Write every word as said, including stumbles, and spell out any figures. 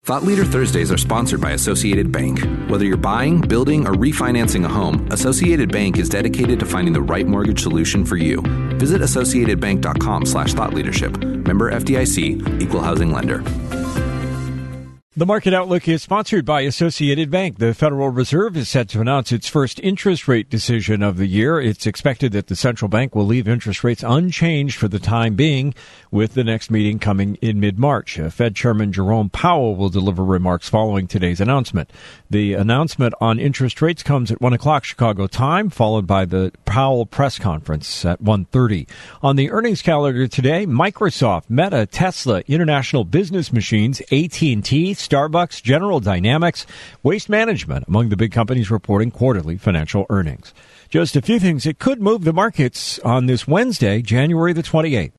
Thought Leader Thursdays are sponsored by Associated Bank. Whether you're buying, building, or refinancing a home, Associated Bank is dedicated to finding the right mortgage solution for you. Visit associatedbank.com slash thought leadership. Member F D I C, Equal Housing Lender. The Market Outlook is sponsored by Associated Bank. The Federal Reserve is set to announce its first interest rate decision of the year. It's expected that the central bank will leave interest rates unchanged for the time being, with the next meeting coming in mid-March. Fed Chairman Jerome Powell will deliver remarks following today's announcement. The announcement on interest rates comes at one o'clock Chicago time, followed by the Powell press conference at one thirty. On the earnings calendar today, Microsoft, Meta, Tesla, International Business Machines, A T and T, Starbucks, General Dynamics, Waste Management, among the big companies reporting quarterly financial earnings. Just a few things that could move the markets on this Wednesday, January the twenty-eighth.